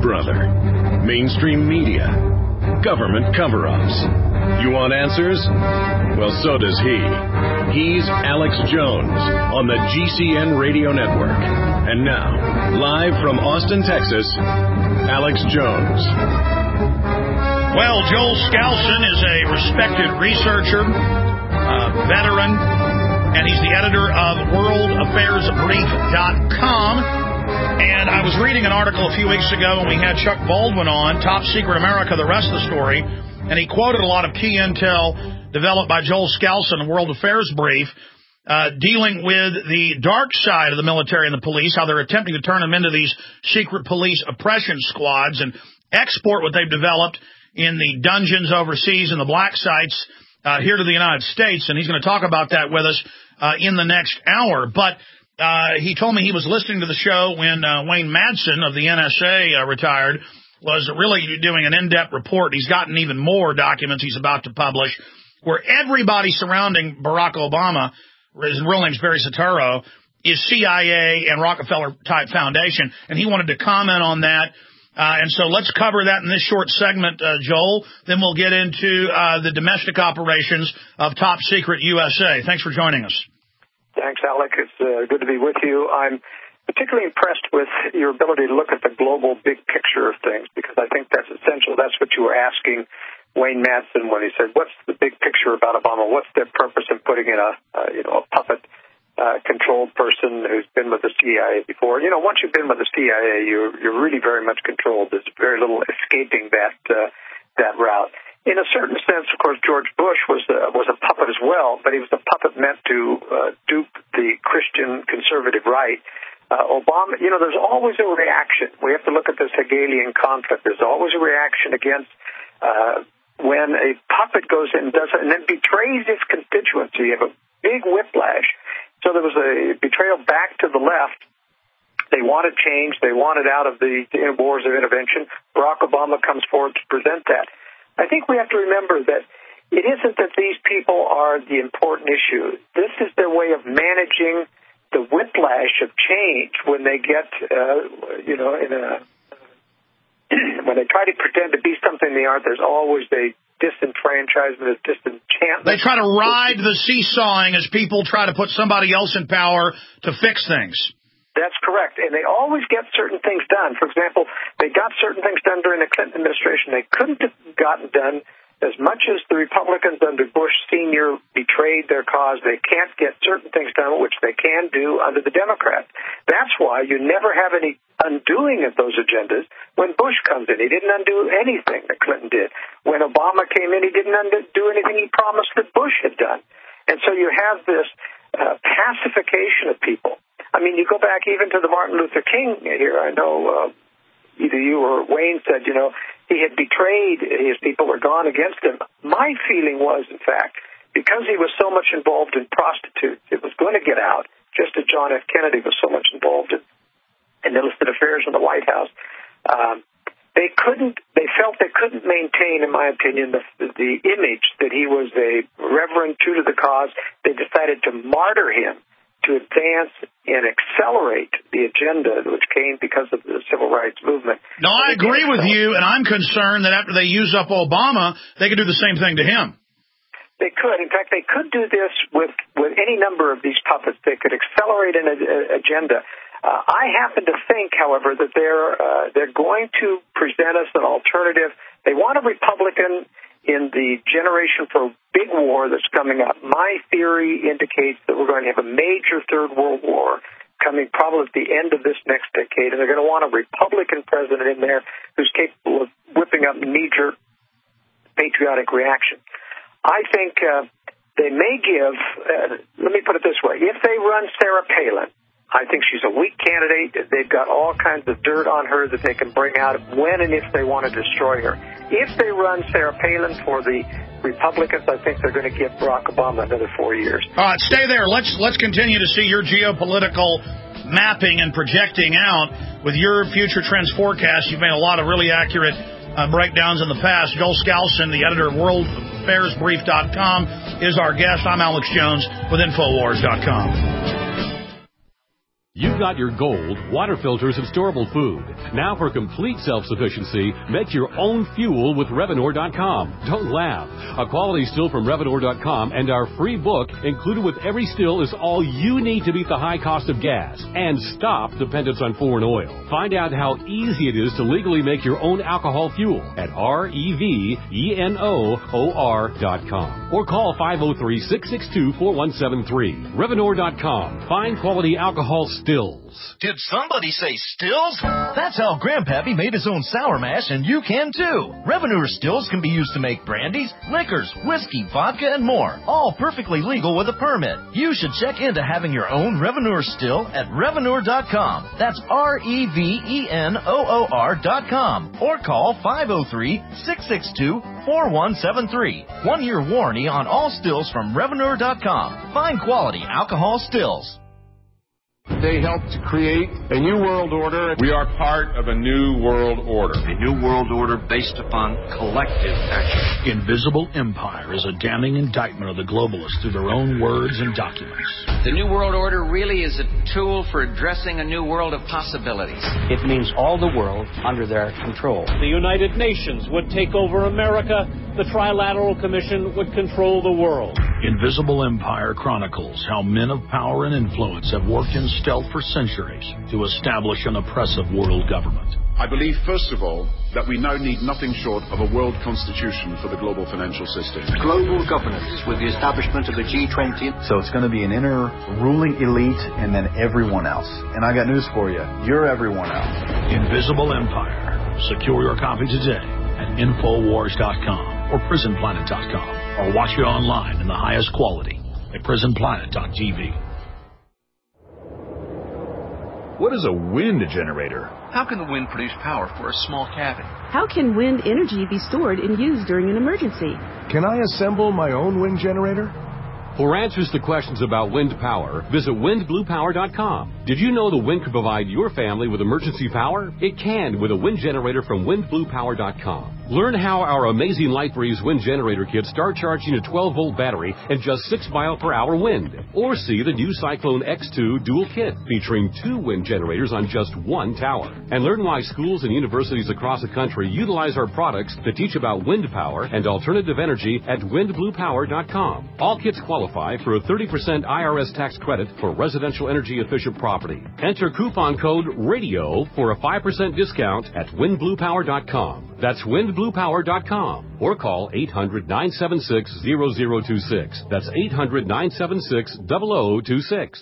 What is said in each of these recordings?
brother. Mainstream media. Government cover-ups. You want answers? Well, so does he. He's Alex Jones on the GCN Radio Network. And now, live from Austin, Texas, Alex Jones. Well, Joel Skousen is a respected researcher, veteran, and he's the editor of WorldAffairsBrief.com. And I was reading an article a few weeks ago when we had Chuck Baldwin on, Top Secret America, the rest of the story, and he quoted a lot of key intel developed by Joel Skousen in World Affairs Brief, dealing with the dark side of the military and the police, how they're attempting to turn them into these secret police oppression squads and export what they've developed in the dungeons overseas and the black sites here to the United States. And he's going to talk about that with us in the next hour. But he told me he was listening to the show when Wayne Madsen of the NSA retired, was really doing an in-depth report. He's gotten even more documents he's about to publish, where everybody surrounding Barack Obama, his real name's Barry Soetoro, is CIA and Rockefeller-type foundation, and he wanted to comment on that. And so let's cover that in this short segment, Joel. Then we'll get into the domestic operations of Top Secret USA. Thanks for joining us. Thanks, Alec. It's good to be with you. I'm particularly impressed with your ability to look at the global big picture of things, because I think that's essential. That's what you were asking Wayne Madsen when he said, what's the big picture about Obama? What's their purpose in putting in a puppet controlled person who's been with the CIA before? You know, once you've been with the CIA, you're really very much controlled. There's very little escaping that route. In a certain sense, of course, George Bush was a puppet as well, but he was a puppet meant to dupe the Christian conservative right. Obama, you know, there's always a reaction. We have to look at this Hegelian conflict. There's always a reaction against when a puppet goes in and does it and then betrays its constituency. You have a big whiplash. So there was a betrayal back to the left. They wanted change. They wanted out of the wars of intervention. Barack Obama comes forward to present that. I think we have to remember that it isn't that these people are the important issue. This is their way of managing the whiplash of change when they get, when they try to pretend to be something they aren't. There's always a disenfranchisement, a disenchantment. They try to ride the seesawing as people try to put somebody else in power to fix things. That's correct. And they always get certain things done. For example, they got certain things done during the Clinton administration. They couldn't have gotten done as much as the Republicans under Bush Sr. betrayed their cause. They can't get certain things done, which they can do under the Democrats. That's why you never have any undoing of those agendas. When Bush comes in, he didn't undo anything that Clinton did. When Obama came in, he didn't undo anything he promised that Bush had done. And so you have this pacification of people. I mean, you go back even to the Martin Luther King here. I know either you or Wayne said, you know, he had betrayed his people or gone against him. My feeling was, in fact, because he was so much involved in prostitutes, it was going to get out, just as John F. Kennedy was so much involved in illicit affairs in the White House. They felt they couldn't maintain, in my opinion, the image that he was a reverend, true to the cause. They decided to martyr him to advance and accelerate the agenda which came because of the civil rights movement. No, I agree with you, and I'm concerned that after they use up Obama, they could do the same thing to him. They could. In fact, they could do this with any number of these puppets. They could accelerate an agenda. I happen to think, however, that they're going to present us an alternative. They want a Republican in the generation for a big war that's coming up. My theory indicates that we're going to have a major Third World War coming probably at the end of this next decade, and they're going to want a Republican president in there who's capable of whipping up knee-jerk patriotic reaction. I think they may give, let me put it this way, if they run Sarah Palin, I think she's a weak candidate. They've got all kinds of dirt on her that they can bring out when and if they want to destroy her. If they run Sarah Palin for the Republicans, I think they're going to give Barack Obama another 4 years. All right, stay there. Let's continue to see your geopolitical mapping and projecting out with your future trends forecast. You've made a lot of really accurate breakdowns in the past. Joel Skousen, the editor of WorldAffairsBrief.com, is our guest. I'm Alex Jones with Infowars.com. You You've got your gold, water filters, and storable food. Now for complete self-sufficiency, make your own fuel with Revenor.com. Don't laugh. A quality still from Revenor.com and our free book included with every still is all you need to beat the high cost of gas and stop dependence on foreign oil. Find out how easy it is to legally make your own alcohol fuel at REVENOOR.com or call 503-662-4173. Revenor.com. Find quality alcohol stills. Did somebody say stills? That's how Grandpappy made his own sour mash, and you can too. Revenor stills can be used to make brandies, liquors, whiskey, vodka, and more. All perfectly legal with a permit. You should check into having your own Revenor still at Revenor.com. That's REVENOOR.com. Or call 503-662-4173. 1 year warranty on all stills from Revenor.com. Find quality alcohol stills. They helped to create a new world order. We are part of a new world order. A new world order based upon collective action. Invisible Empire is a damning indictment of the globalists through their own words and documents. The new world order really is a tool for addressing a new world of possibilities. It means all the world under their control. The United Nations would take over America. The Trilateral Commission would control the world. Invisible Empire chronicles how men of power and influence have worked in stealth for centuries to establish an oppressive world government. I believe, first of all, that we now need nothing short of a world constitution for the global financial system. Global governance with the establishment of the G20. So it's going to be an inner ruling elite and then everyone else. And I got news for you. You're everyone else. Invisible Empire. Secure your copy today at Infowars.com or PrisonPlanet.com, or watch it online in the highest quality at PrisonPlanet.tv. What is a wind generator? How can the wind produce power for a small cabin? How can wind energy be stored and used during an emergency? Can I assemble my own wind generator? For answers to questions about wind power, visit windbluepower.com. Did you know the wind can provide your family with emergency power? It can with a wind generator from windbluepower.com. Learn how our amazing LightBreeze wind generator kits start charging a 12-volt battery and just 6 mile-per-hour wind. Or see the new Cyclone X2 dual kit featuring 2 wind generators on just 1 tower. And learn why schools and universities across the country utilize our products to teach about wind power and alternative energy at windbluepower.com. All kits qualify for a 30% IRS tax credit for residential energy efficient property. Enter coupon code RADIO for a 5% discount at windbluepower.com. That's windbluepower.com or call 800-976-0026. That's 800-976-0026.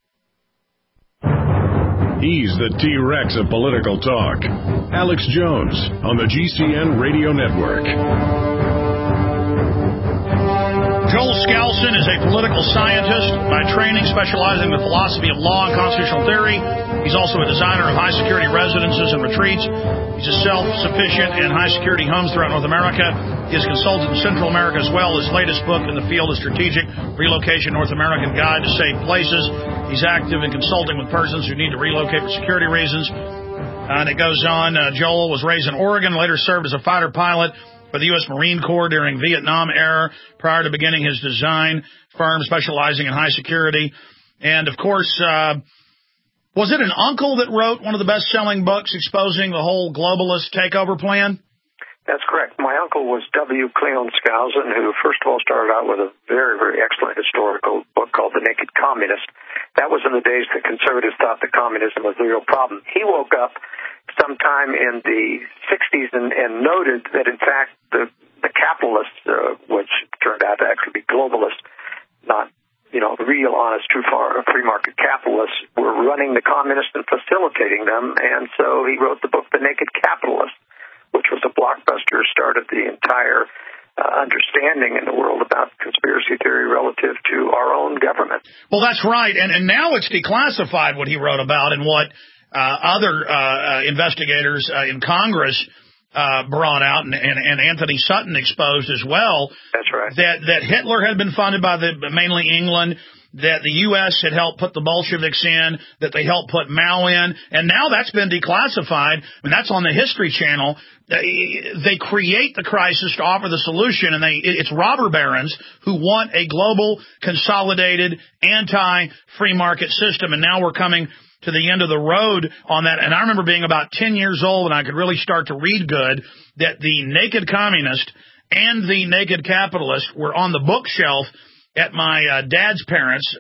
He's the T-Rex of political talk. Alex Jones on the GCN Radio Network. Joel Skousen is a political scientist by training, specializing in the philosophy of law and constitutional theory. He's also a designer of high-security residences and retreats. He's a self-sufficient and high-security homes throughout North America. He has consulted in Central America as well. His latest book in the field is Strategic Relocation North American Guide to Safe Places. He's active in consulting with persons who need to relocate for security reasons. And it goes on. Joel was raised in Oregon, later served as a fighter pilot for the U.S. Marine Corps during Vietnam era, prior to beginning his design firm specializing in high security. And, of course, was it an uncle that wrote one of the best-selling books exposing the whole globalist takeover plan? That's correct. My uncle was W. Cleon Skousen, who first of all started out with a very, very excellent historical book called The Naked Communist. That was in the days that conservatives thought that communism was the real problem. He woke up sometime in the 60s and noted that, in fact, the capitalists, which turned out to actually be globalists, not, the real, honest, true free market capitalists, were running the communists and facilitating them. And so he wrote the book The Naked Capitalist, which was a blockbuster, started the entire understanding in the world about conspiracy theory relative to our own government. Well, that's right. And now it's declassified what he wrote about and what other investigators in Congress brought out, and Anthony Sutton exposed as well. That's right. That Hitler had been funded by mainly England, that the U.S. had helped put the Bolsheviks in, that they helped put Mao in, and now that's been declassified. I mean, that's on the History Channel. They create the crisis to offer the solution, and it's robber barons who want a global, consolidated, anti-free market system, and now we're coming to the end of the road on that. And I remember being about 10 years old, and I could really start to read good, that the naked communist and the naked capitalist were on the bookshelf at my dad's parents,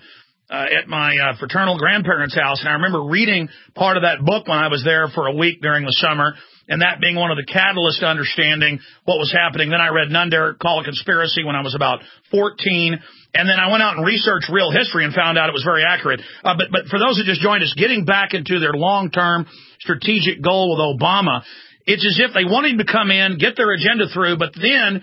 at my fraternal grandparents' house. And I remember reading part of that book when I was there for a week during the summer, and that being one of the catalysts to understanding what was happening. Then I read None Dare Call a Conspiracy when I was about 14. And then I went out and researched real history and found out it was very accurate. But for those who just joined us, getting back into their long-term strategic goal with Obama, it's as if they want him to come in, get their agenda through, but then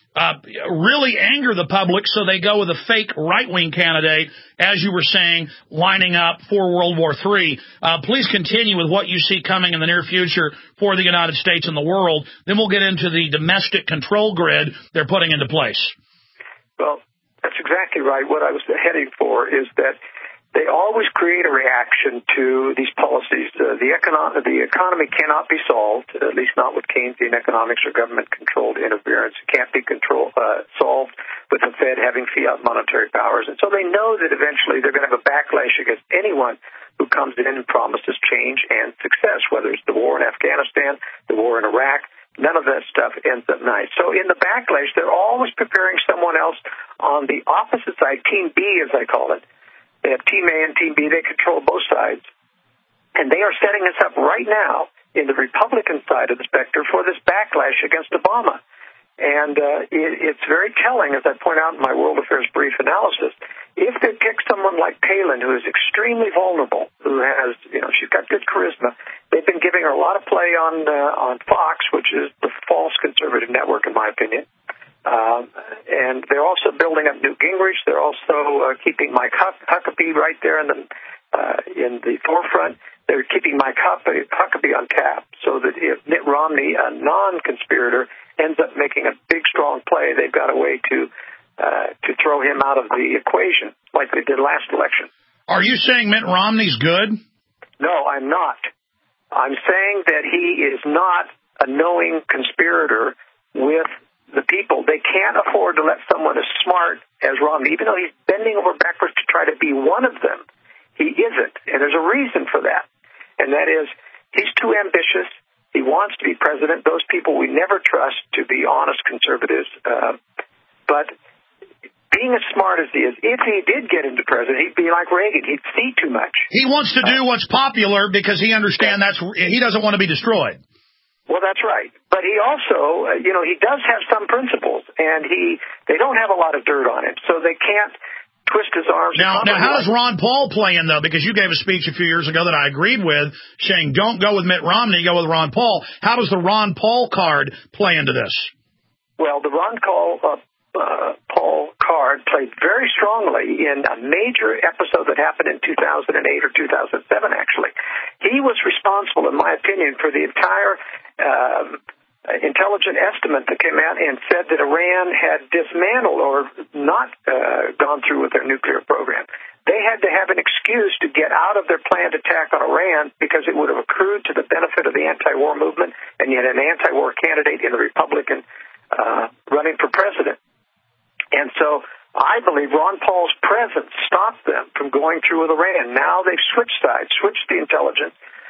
really anger the public, so they go with a fake right-wing candidate, as you were saying, lining up for World War III. Please continue with what you see coming in the near future for the United States and the world. Then we'll get into the domestic control grid they're putting into place. Well, that's exactly right. What I was heading for is that they always create a reaction to these policies. The economy cannot be solved, at least not with Keynesian economics or government-controlled interference. It can't be solved with the Fed having fiat monetary powers. And so they know that eventually they're going to have a backlash against anyone who comes in and promises change and success, whether it's the war in Afghanistan, the war in Iraq. None of that stuff ends up nice. So in the backlash, they're always preparing someone else on the opposite side, Team B, as I call it. They have Team A and Team B. They control both sides. And they are setting us up right now in the Republican side of the spectrum for this backlash against Obama. And it's very telling, as I point out in my World Affairs Brief analysis. If they pick someone like Palin, who is extremely vulnerable, who has, she's got good charisma, they've been giving her a lot of play on Fox, which is the false conservative network, in my opinion. And they're also building up Newt Gingrich. They're also keeping Mike Huckabee right there in the forefront. They're keeping Mike Huckabee on tap, so that if Mitt Romney, a non-conspirator, ends up making a big, strong play, they've got a way to throw him out of the equation, like they did last election. Are you saying Mitt Romney's good? No, I'm not. I'm saying that he is not a knowing conspirator with the people. They can't afford to let someone as smart as Romney, even though he's bending over backwards to try to be one of them, he isn't. And there's a reason for that. And that is, he's too ambitious. He wants to be president. Those people we never trust to be honest conservatives. But being as smart as he is, if he did get into president, he'd be like Reagan. He'd see too much. He wants to do what's popular because he understands he doesn't want to be destroyed. Well, that's right. But he also, he does have some principles, and they don't have a lot of dirt on him, so they can't twist his arms. Now, how does Ron Paul play in, though? Because you gave a speech a few years ago that I agreed with, saying don't go with Mitt Romney, go with Ron Paul. How does the Ron Paul card play into this? Well, the Ron Paul card played very strongly in a major episode that happened in 2008 or 2007, actually. He was responsible, in my opinion, for the entire intelligent estimate that came out and said that Iran had dismantled or not gone through with their nuclear program. They had to have an excuse to get out of their planned attack on Iran because it would have accrued to the benefit of the anti-war movement, and yet an anti-war candidate in the Republican running for president. And so I believe Ron Paul's presence stopped them from going through with Iran. Now they've switched sides, switched the intelligence.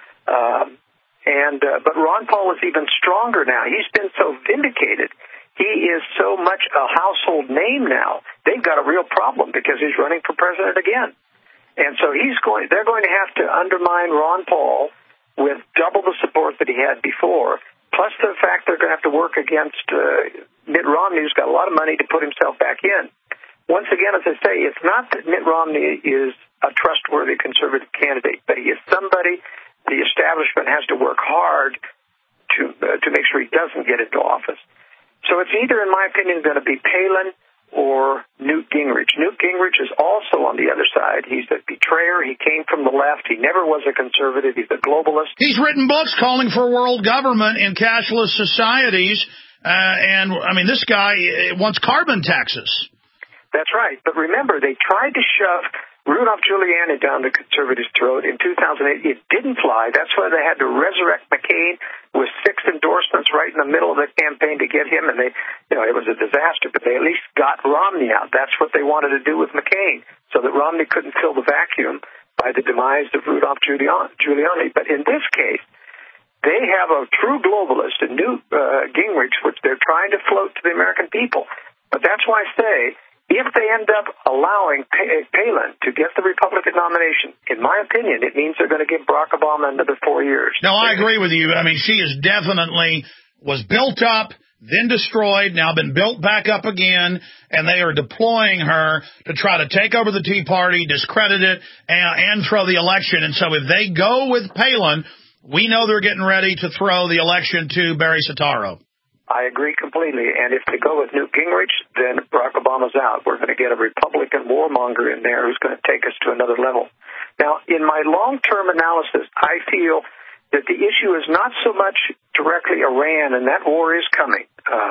But Ron Paul is even stronger now. He's been so vindicated. He is so much a household name now. They've got a real problem because he's running for president again. And so they're going to have to undermine Ron Paul with double the support that he had before, plus the fact they're going to have to work against Mitt Romney, who's got a lot of money to put himself back in. Once again, as I say, it's not that Mitt Romney is a trustworthy conservative candidate, but he is somebody the establishment has to work hard to make sure he doesn't get into office. So it's either, in my opinion, going to be Palin or Newt Gingrich. Newt Gingrich is also on the other side. He's a betrayer. He came from the left. He never was a conservative. He's a globalist. He's written books calling for world government in cashless societies. And, I mean, this guy wants carbon taxes. That's right. But remember, they tried to shove Rudolph Giuliani down the conservatives' throat in 2008. It didn't fly. That's why they had to resurrect McCain with 6 endorsements right in the middle of the campaign to get him. And they, it was a disaster, but they at least got Romney out. That's what they wanted to do with McCain, so that Romney couldn't fill the vacuum by the demise of Rudolph Giuliani. But in this case, they have a true globalist, a Newt Gingrich, which they're trying to float to the American people. But that's why I say, if they end up allowing Palin to get the Republican nomination, in my opinion, it means they're going to give Barack Obama another 4 years. No, I agree with you. I mean, she is definitely was built up, then destroyed, now been built back up again, and they are deploying her to try to take over the Tea Party, discredit it, and throw the election. And so if they go with Palin, we know they're getting ready to throw the election to Barry Soetoro. I agree completely. And if they go with Newt Gingrich, then Barack Obama's out. We're going to get a Republican warmonger in there who's going to take us to another level. Now, in my long-term analysis, I feel that the issue is not so much directly Iran, and that war is coming.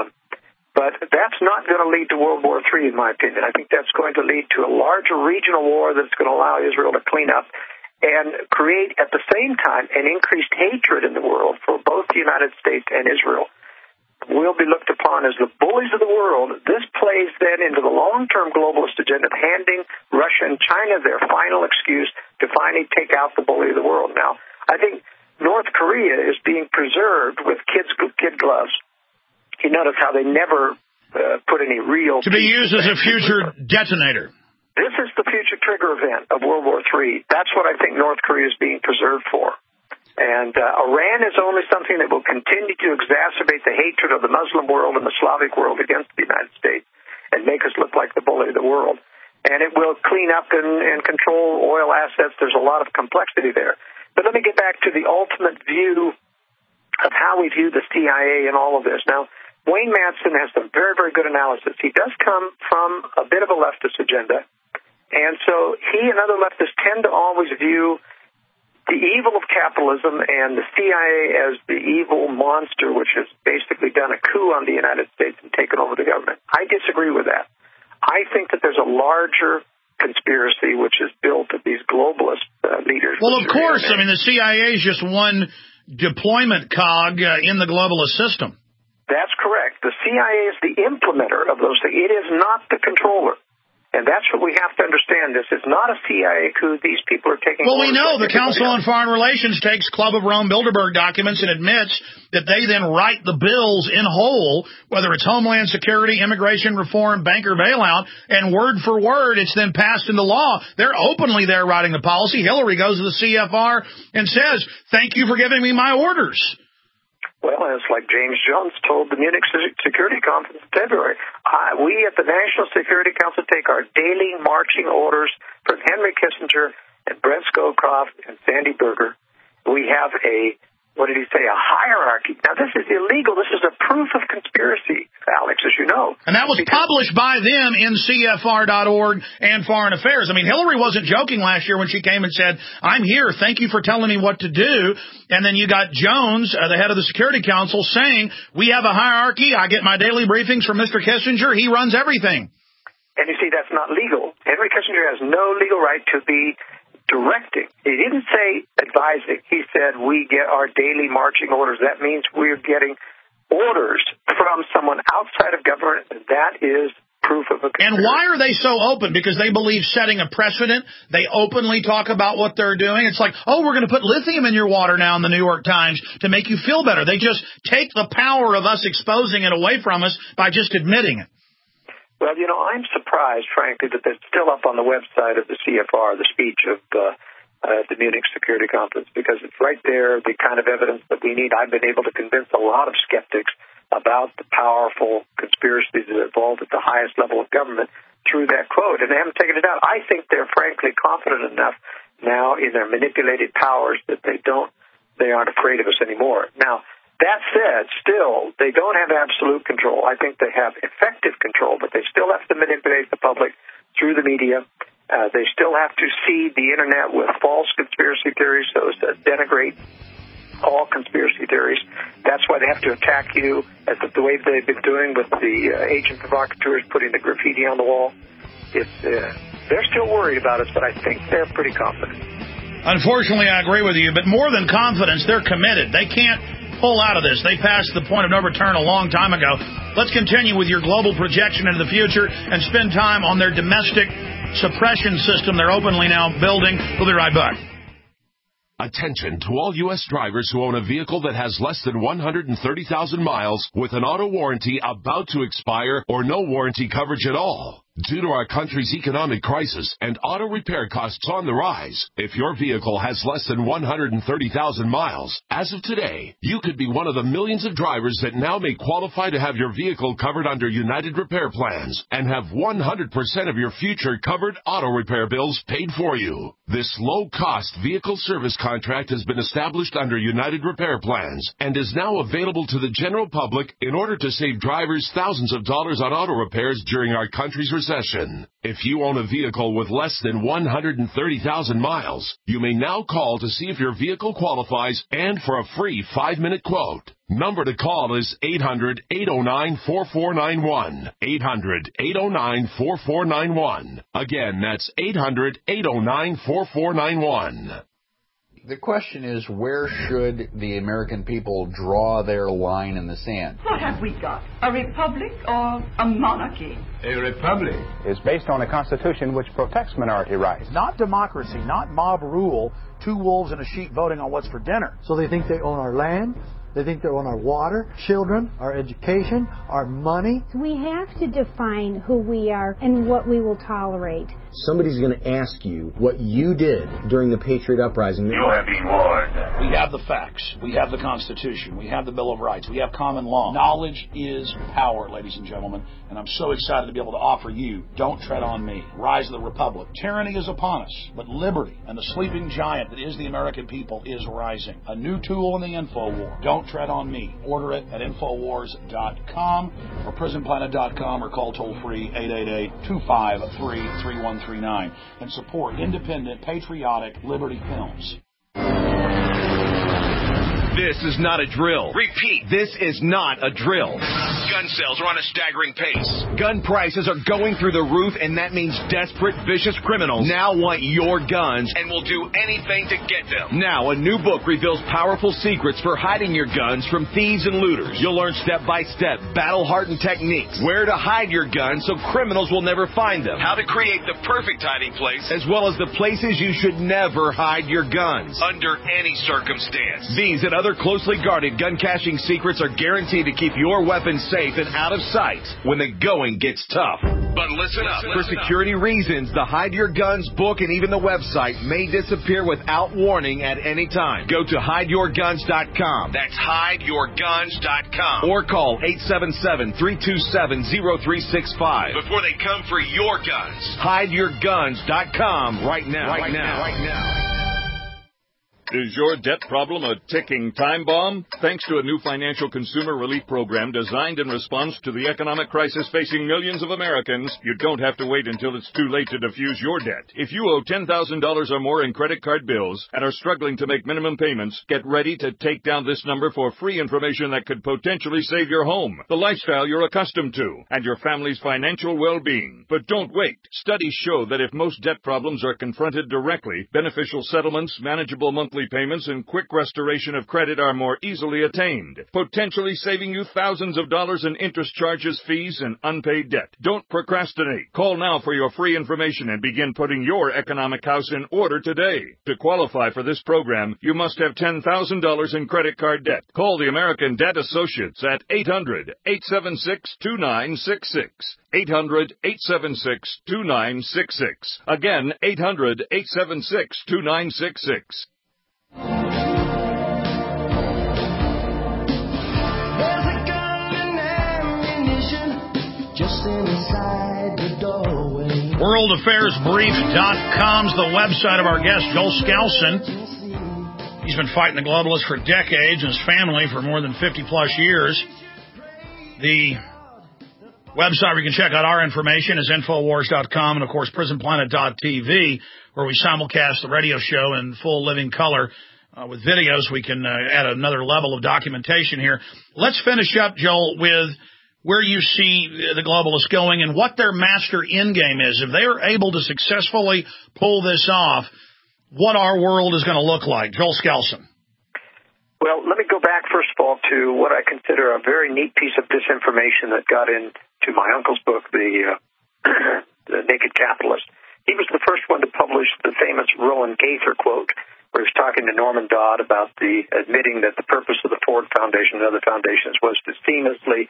But that's not going to lead to World War III, in my opinion. I think that's going to lead to a larger regional war that's going to allow Israel to clean up and create, at the same time, an increased hatred in the world for both the United States and Israel. Will be looked upon as the bullies of the world. This plays then into the long-term globalist agenda of handing Russia and China their final excuse to finally take out the bully of the world. Now, I think North Korea is being preserved with kid gloves. You notice how they never put any real... To be used as a future detonator. This is the future trigger event of World War III. That's what I think North Korea is being preserved for. And Iran is only something that will continue to exacerbate the hatred of the Muslim world and the Slavic world against the United States and make us look like the bully of the world. And it will clean up and control oil assets. There's a lot of complexity there. But let me get back to the ultimate view of how we view the CIA and all of this. Now, Wayne Madsen has some very, very good analysis. He does come from a bit of a leftist agenda. And so he and other leftists tend to always view the evil of capitalism and the CIA as the evil monster, which has basically done a coup on the United States and taken over the government. I disagree with that. I think that there's a larger conspiracy which is built of these globalist leaders. Well, of course. I mean, the CIA is just one deployment cog in the globalist system. That's correct. The CIA is the implementer of those things. It is not the controller. And that's what we have to understand. This is not a CIA coup. These people are taking... Well, we know the Council on Foreign Relations takes Club of Rome Bilderberg documents and admits that they then write the bills in whole, whether it's Homeland Security, immigration reform, banker bailout, and word for word, it's then passed into law. They're openly there writing the policy. Hillary goes to the CFR and says, thank you for giving me my orders. Well, it's like James Jones told the Munich Security Conference in February. We at the National Security Council take our daily marching orders from Henry Kissinger and Brent Scowcroft and Sandy Berger. We have a hierarchy. Now, this is illegal. This is a proof of conspiracy, Alex, as you know. And that was published by them in CFR.org and Foreign Affairs. I mean, Hillary wasn't joking last year when she came and said, I'm here. Thank you for telling me what to do. And then you got Jones, the head of the Security Council, saying, we have a hierarchy. I get my daily briefings from Mr. Kissinger. He runs everything. And you see, that's not legal. Henry Kissinger has no legal right to be directing. He didn't say advising. He said we get our daily marching orders. That means we're getting orders from someone outside of government. That is proof of a conspiracy. And why are they so open? Because they believe setting a precedent. They openly talk about what they're doing. It's like, oh, we're going to put lithium in your water now in the New York Times to make you feel better. They just take the power of us exposing it away from us by just admitting it. Well, I'm surprised, frankly, that that's still up on the website of the CFR, the speech of the Munich Security Conference, because it's right there, the kind of evidence that we need. I've been able to convince a lot of skeptics about the powerful conspiracies that are involved at the highest level of government through that quote, and they haven't taken it out. I think they're, frankly, confident enough now in their manipulated powers that they aren't afraid of us anymore. Now, that said, still, they don't have absolute control. I think they have effective control, but they still have to manipulate the public through the media. They still have to seed the Internet with false conspiracy theories so as to denigrate all conspiracy theories. That's why they have to attack you, as the way they've been doing with the agent provocateurs putting the graffiti on the wall. they're still worried about us, but I think they're pretty confident. Unfortunately, I agree with you, but more than confidence, they're committed. They can't pull out of this. They passed the point of no return a long time ago. Let's continue with your global projection into the future and spend time on their domestic suppression system they're openly now building. We'll be right back. Attention to all U.S. drivers who own a vehicle that has less than 130,000 miles with an auto warranty about to expire or no warranty coverage at all. Due to our country's economic crisis and auto repair costs on the rise, if your vehicle has less than 130,000 miles, as of today, you could be one of the millions of drivers that now may qualify to have your vehicle covered under United Repair Plans and have 100% of your future covered auto repair bills paid for you. This low-cost vehicle service contract has been established under United Repair Plans and is now available to the general public in order to save drivers thousands of dollars on auto repairs during our country's recession. If you own a vehicle with less than 130,000 miles, you may now call to see if your vehicle qualifies and for a free 5-minute quote. Number to call is 800-809-4491. 800-809-4491. Again, that's 800-809-4491. The question is, where should the American people draw their line in the sand? What have we got? A republic or a monarchy? A republic is based on a constitution which protects minority rights. Not democracy, not mob rule, 2 wolves and a sheep voting on what's for dinner. So they think they own our land, they think they own our water, children, our education, our money. We have to define who we are and what we will tolerate. Somebody's going to ask you what you did during the Patriot Uprising. You have been warned. We have the facts. We have the Constitution. We have the Bill of Rights. We have common law. Knowledge is power, ladies and gentlemen, and I'm so excited to be able to offer you Don't Tread on Me, Rise of the Republic. Tyranny is upon us, but liberty and the sleeping giant that is the American people is rising. A new tool in the info war. Don't Tread on Me. Order it at Infowars.com or PrisonPlanet.com or call toll-free 888-253-3139 and support independent, patriotic Liberty Films. This is not a drill. Repeat, this is not a drill. Gun sales are on a staggering pace. Gun prices are going through the roof, and that means desperate, vicious criminals now want your guns and will do anything to get them. Now, a new book reveals powerful secrets for hiding your guns from thieves and looters. You'll learn step-by-step, battle-hardened techniques, where to hide your guns so criminals will never find them, how to create the perfect hiding place, as well as the places you should never hide your guns, under any circumstance. These and other closely guarded gun caching secrets are guaranteed to keep your weapons safe and out of sight when the going gets tough. But listen up. For security reasons, the Hide Your Guns book and even the website may disappear without warning at any time. Go to hideyourguns.com. That's hideyourguns.com. Or call 877-327-0365 before they come for your guns. Hideyourguns.com right now. Right now. Is your debt problem a ticking time bomb? Thanks to a new financial consumer relief program designed in response to the economic crisis facing millions of Americans, you don't have to wait until it's too late to defuse your debt. If you owe $10,000 or more in credit card bills and are struggling to make minimum payments, get ready to take down this number for free information that could potentially save your home, the lifestyle you're accustomed to, and your family's financial well-being. But don't wait. Studies show that if most debt problems are confronted directly, beneficial settlements, manageable monthly payments, and quick restoration of credit are more easily attained, potentially saving you thousands of dollars in interest charges, fees, and unpaid debt. Don't procrastinate. Call now for your free information and begin putting your economic house in order today. To qualify for this program, you must have $10,000 in credit card debt. Call the American Debt Associates at 800-876-2966. 800-876-2966. Again, 800-876-2966. WorldAffairsBrief.com's the website of our guest, Joel Skousen. He's been fighting the globalists for decades and his family for more than 50-plus years. The website where you can check out our information is Infowars.com and, of course, PrisonPlanet.tv, where we simulcast the radio show in full living color. With videos, we can add another level of documentation here. Let's finish up, Joel, with where you see the globalists going and what their master end game is. If they are able to successfully pull this off, what our world is going to look like. Joel Skousen. Well, let me go back, first of all, to what I consider a very neat piece of disinformation that got into my uncle's book, The Naked Capitalist. He was the first one to publish the famous Rowan Gaither quote, where he was talking to Norman Dodd about admitting that the purpose of the Ford Foundation and other foundations was to seamlessly,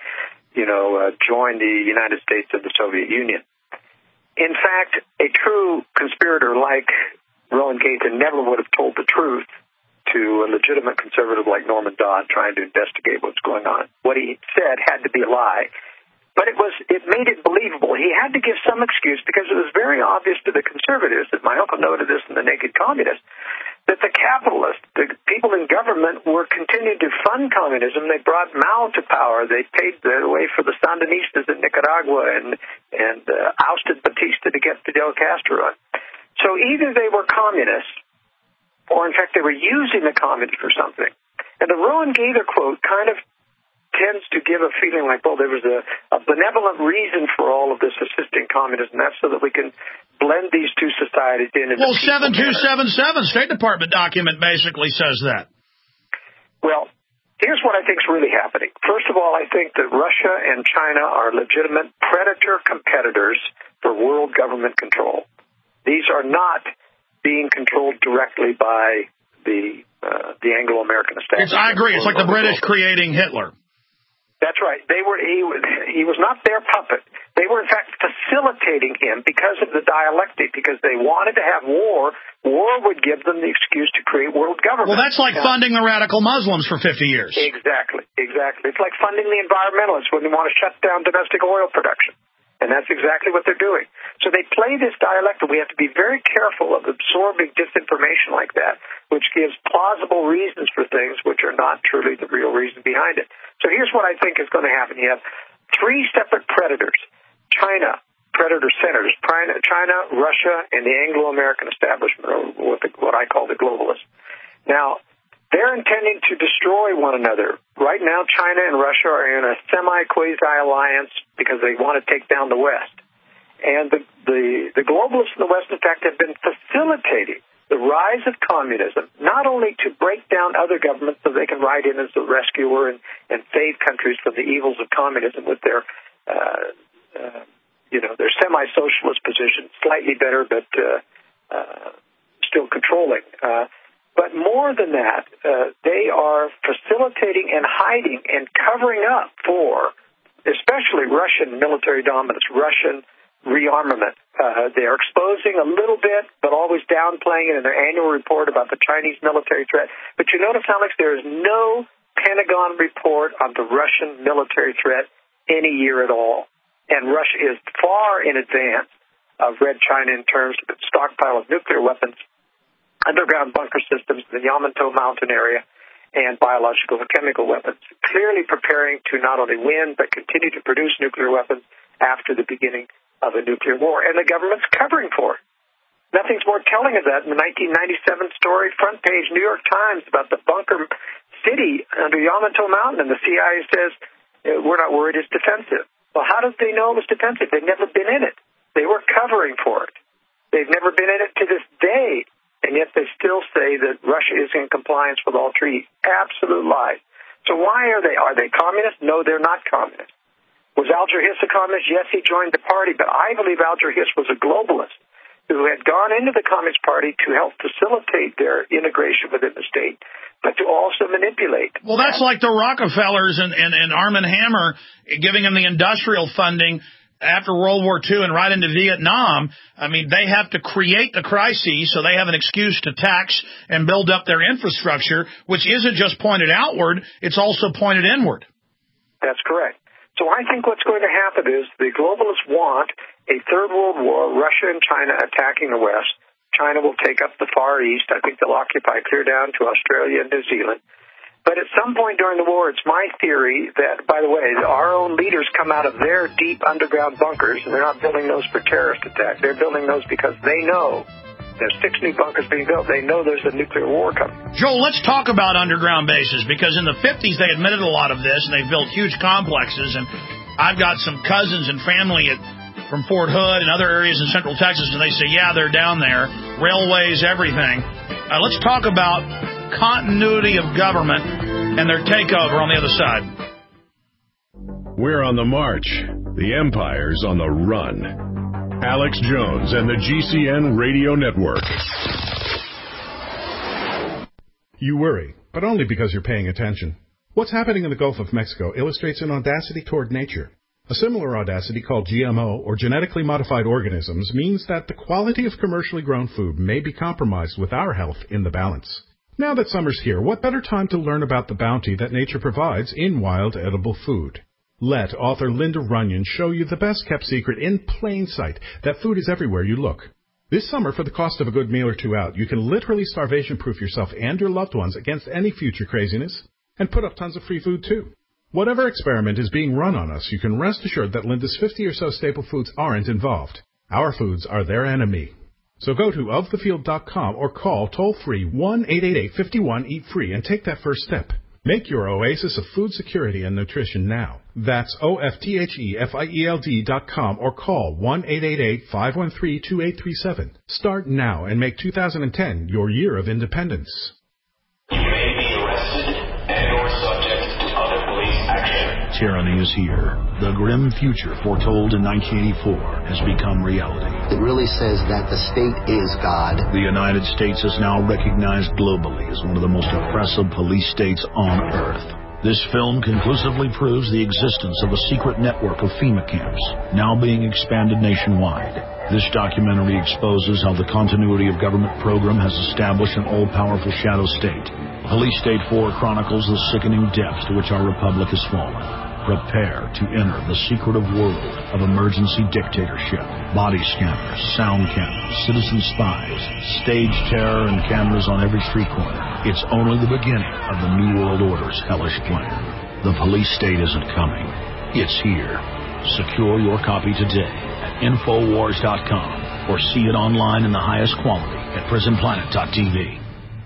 join the United States and the Soviet Union. In fact, a true conspirator like Rowan Gaither never would have told the truth to a legitimate conservative like Norman Dodd trying to investigate what's going on. What he said had to be a lie. But it made it believable. He had to give some excuse because it was very obvious to the conservatives, that my uncle noted this in The Naked Communist, that the capitalists, the people in government, were continuing to fund communism. They brought Mao to power. They paved the way for the Sandinistas in Nicaragua and ousted Batista to get Fidel Castro on. So either they were communists, or in fact they were using the communists for something. And the Rowan Gaither quote kind of tends to give a feeling like, well, there was a benevolent reason for all of this assisting communism. That's so that we can blend these two societies in. Well, 7277 State Department document basically says that. Well, here's what I think is really happening. First of all, I think that Russia and China are legitimate predator competitors for world government control. These are not being controlled directly by the Anglo-American establishment. I agree. It's like the British creating Hitler. That's right. He was not their puppet. They were, in fact, facilitating him because of the dialectic, because they wanted to have war. War would give them the excuse to create world government. Well, that's like funding the radical Muslims for 50 years. Exactly. It's like funding the environmentalists when they want to shut down domestic oil production. And that's exactly what they're doing. So they play this dialectic. We have to be very careful of absorbing disinformation like that, which gives plausible reasons for things which are not truly the real reason behind it. So here's what I think is going to happen. You have three separate predators. China, predator centers. China, Russia, and the Anglo-American establishment, or what I call the globalists. Now, they're intending to destroy one another. Right now, China and Russia are in a semi-quasi-alliance because they want to take down the West. And the globalists in the West, in fact, have been facilitating the rise of communism, not only to break down other governments so they can ride in as the rescuer and save countries from the evils of communism with their semi-socialist position, slightly better, but still controlling. But more than that, they are facilitating and hiding and covering up for, especially Russian military dominance, Russian rearmament. They are exposing a little bit, but always downplaying it in their annual report about the Chinese military threat. But you notice, Alex, there is no Pentagon report on the Russian military threat any year at all. And Russia is far in advance of Red China in terms of its stockpile of nuclear weapons, underground bunker systems in the Yamato Mountain area, and biological and chemical weapons, clearly preparing to not only win, but continue to produce nuclear weapons after the beginning of a nuclear war. And the government's covering for it. Nothing's more telling of that in the 1997 story, front page New York Times, about the bunker city under Yamato Mountain, and the CIA says, we're not worried, it's defensive. Well, how did they know it was defensive? They've never been in it. They were covering for it. They've never been in it to this day. And yet they still say that Russia is in compliance with all treaties. Absolute lie. So why are they? Are they communists? No, they're not communists. Was Alger Hiss a communist? Yes, he joined the party, but I believe Alger Hiss was a globalist who had gone into the Communist Party to help facilitate their integration within the state, but to also manipulate. Well, that's like the Rockefellers and Arm & Hammer giving them the industrial funding after World War II and right into Vietnam. I mean, they have to create the crises, so they have an excuse to tax and build up their infrastructure, which isn't just pointed outward, it's also pointed inward. That's correct. So I think what's going to happen is the globalists want a third world war, Russia and China attacking the West. China will take up the Far East. I think they'll occupy clear down to Australia and New Zealand. But at some point during the war, it's my theory that, by the way, our own leaders come out of their deep underground bunkers, and they're not building those for terrorist attack. They're building those because they know there's 6 new bunkers being built. They know there's a nuclear war coming. Joel, let's talk about underground bases, because in the 50s they admitted a lot of this, and they built huge complexes. And I've got some cousins and family from Fort Hood and other areas in Central Texas, and they say, yeah, they're down there. Railways, everything. Let's talk about continuity of government and their takeover on the other side. We're on the march. The Empire's on the run. Alex Jones and the GCN Radio Network. You worry, but only because you're paying attention. What's happening in the Gulf of Mexico illustrates an audacity toward nature. A similar audacity called GMO, or genetically modified organisms, means that the quality of commercially grown food may be compromised with our health in the balance. Now that summer's here, what better time to learn about the bounty that nature provides in wild edible food? Let author Linda Runyon show you the best-kept secret in plain sight, that food is everywhere you look. This summer, for the cost of a good meal or two out, you can literally starvation-proof yourself and your loved ones against any future craziness, and put up tons of free food, too. Whatever experiment is being run on us, you can rest assured that Linda's 50 or so staple foods aren't involved. Our foods are their enemy. So go to ofthefield.com or call toll-free 1-888-51-EAT-FREE and take that first step. Make your oasis of food security and nutrition now. That's OFTHEFIELD.com or call 1-888-513-2837. Start now and make 2010 your year of independence. You may be arrested and or subject to other police action. Tyranny is here. The grim future foretold in 1984 has become reality. It really says that the state is God. The United States is now recognized globally as one of the most oppressive police states on earth. This film conclusively proves the existence of a secret network of FEMA camps, now being expanded nationwide. This documentary exposes how the continuity of government program has established an all-powerful shadow state. Police State 4 chronicles the sickening depths to which our republic has fallen. Prepare to enter the secretive world of emergency dictatorship. Body scanners, sound cameras, citizen spies, stage terror, and cameras on every street corner. It's only the beginning of the New World Order's hellish plan. The police state isn't coming. It's here. Secure your copy today at Infowars.com or see it online in the highest quality at PrisonPlanet.tv.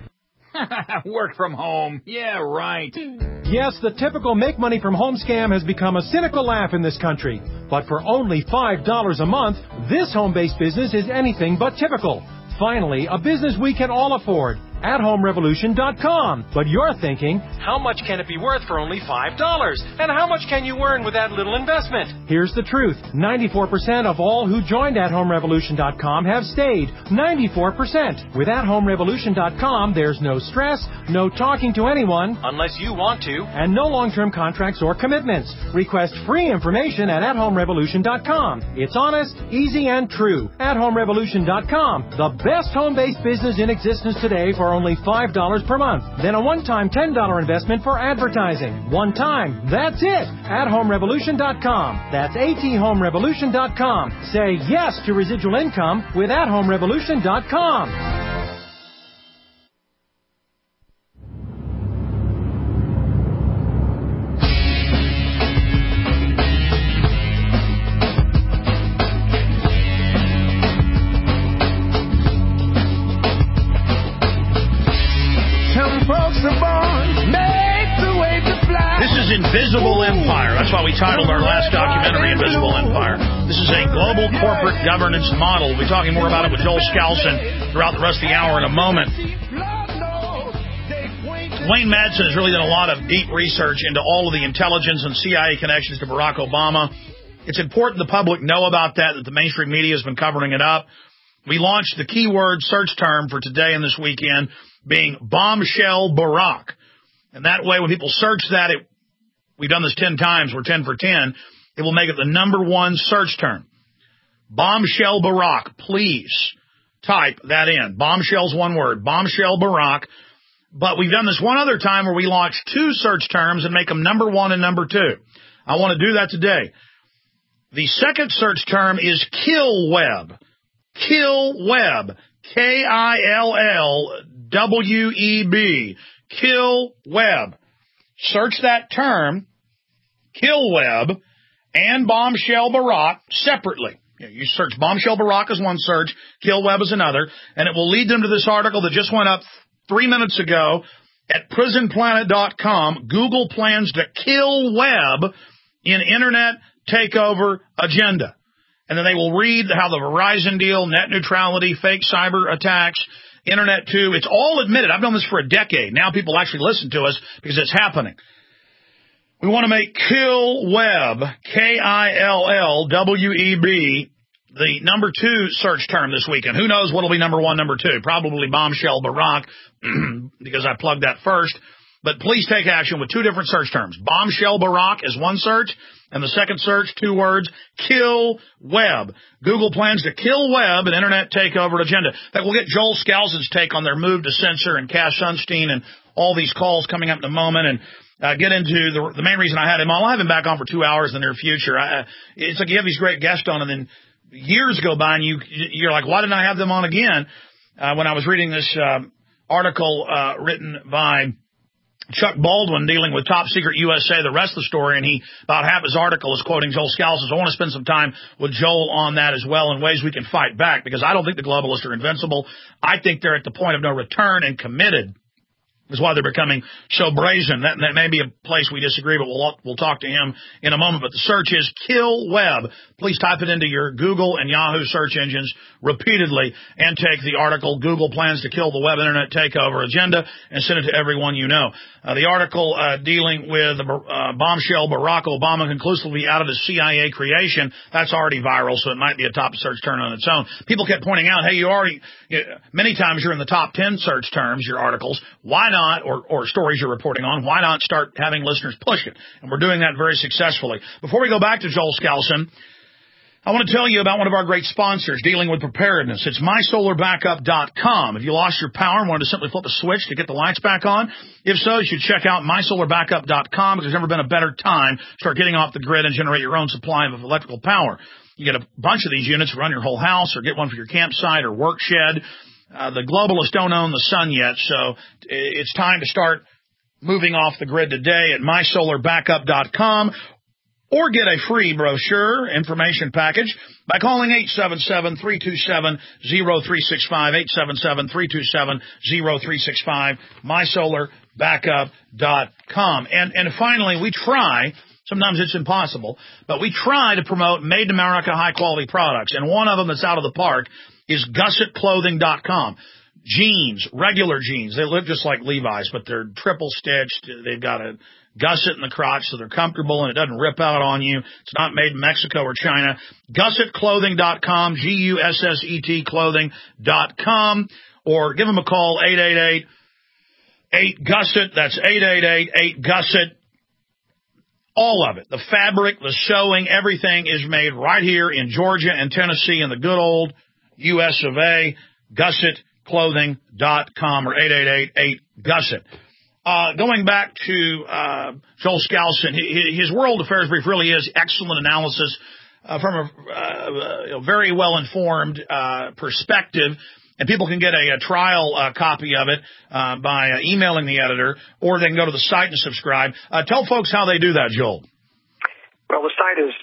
Work from home. Yeah, right. Yes, the typical make money from home scam has become a cynical laugh in this country. But for only $5 a month, this home-based business is anything but typical. Finally, a business we can all afford. AtHomeRevolution.com. But you're thinking, how much can it be worth for only $5? And how much can you earn with that little investment? Here's the truth. 94% of all who joined AtHomeRevolution.com have stayed. 94%. With AtHomeRevolution.com, there's no stress, no talking to anyone, unless you want to, and no long-term contracts or commitments. Request free information at AtHomeRevolution.com. It's honest, easy, and true. AtHomeRevolution.com. The best home-based business in existence today for only $5 per month. Then a one-time $10 investment for advertising. One time. That's it. AtHomeRevolution.com. That's AtHomeRevolution.com. Say yes to residual income with AtHomeRevolution.com. Invisible Empire. That's why we titled our last documentary Invisible Empire. This is a global corporate governance model. We'll be talking more about it with Joel Skousen throughout the rest of the hour in a moment. Wayne Madsen has really done a lot of deep research into all of the intelligence and CIA connections to Barack Obama. It's important the public know about that the mainstream media has been covering it up. We launched the keyword search term for today and this weekend being Bombshell Barack. And that way when people search that, we've done this 10 times. We're 10 for 10. It will make it the #1 search term. Bombshell Barack. Please type that in. Bombshell's one word. Bombshell Barack. But we've done this one other time where we launch 2 search terms and make them #1 and #2. I want to do that today. The second search term is Kill Web. Kill Web. KILLWEB. Kill Web. Search that term, Kill Web, and Bombshell Barack separately. You search Bombshell Barack as one search, Kill Web as another, and it will lead them to this article that just went up 3 minutes ago at PrisonPlanet.com. Google plans to kill Web in Internet takeover agenda. And then they will read how the Verizon deal, net neutrality, fake cyber attacks, Internet 2, it's all admitted. I've done this for a decade. Now people actually listen to us because it's happening. We want to make Kill Web, KILLWEB, the number 2 search term this weekend. Who knows what will be number 1, number 2? Probably Bombshell Barack, because I plugged that first. But please take action with 2 different search terms. Bombshell Barack is one search, and the second search, 2 words, Kill Web. Google plans to kill Web, an Internet takeover agenda. In fact, we'll get Joel Scalzon's take on their move to censor and Cass Sunstein and all these calls coming up in a moment, and get into the main reason I had him on. I'll have him back on for 2 hours in the near future. It's like you have these great guests on, and then years go by, and you're like, why didn't I have them on again? When I was reading this article written by Chuck Baldwin dealing with Top Secret USA, the rest of the story, and about half his article is quoting Joel Scalzo. So I want to spend some time with Joel on that as well in ways we can fight back, because I don't think the globalists are invincible. I think they're at the point of no return and committed. Is why they're becoming so brazen. That may be a place we disagree, but we'll talk to him in a moment. But the search is Kill Web. Please type it into your Google and Yahoo search engines repeatedly and take the article, Google plans to kill the web internet takeover agenda, and send it to everyone you know. The article dealing with the bombshell Barack Obama conclusively outed his CIA creation, that's already viral, so it might be a top search term on its own. People kept pointing out, hey, many times you're in the top 10 search terms, your articles. Why not, or stories you're reporting on, why not start having listeners push it? And we're doing that very successfully. Before we go back to Joel Scalzo, I want to tell you about one of our great sponsors dealing with preparedness. It's MySolarBackup.com. If you lost your power and wanted to simply flip a switch to get the lights back on, if so, you should check out MySolarBackup.com, because there's never been a better time to start getting off the grid and generate your own supply of electrical power. You get a bunch of these units, run your whole house, or get one for your campsite or work shed. The globalists don't own the sun yet, so it's time to start moving off the grid today at MySolarBackup.com. Or get a free brochure information package by calling 877-327-0365, 877-327-0365, MySolarBackup.com. And finally, we try, sometimes it's impossible, but we try to promote made in America high-quality products. And one of them that's out of the park is GussetClothing.com. Jeans, regular jeans, they look just like Levi's, but they're triple stitched. They've got a gusset in the crotch so they're comfortable and it doesn't rip out on you. It's not made in Mexico or China. GussetClothing.com, Gusset clothing.com, or give them a call, 888-8-GUSSET. That's 888-8-GUSSET. All of it, the fabric, the sewing, everything is made right here in Georgia and Tennessee in the good old U.S. of A. GussetClothing.com or 888-8-GUSSET. Going back to Joel Scalzo, his World Affairs Brief really is excellent analysis from a very well-informed perspective, and people can get a trial copy of it by emailing the editor, or they can go to the site and subscribe. Tell folks how they do that, Joel. Well, the site is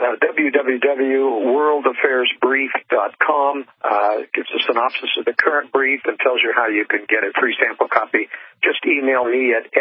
www.worldaffairsbrief.com. Gives a synopsis of the current brief and tells you how you can get a free sample copy. Just email me at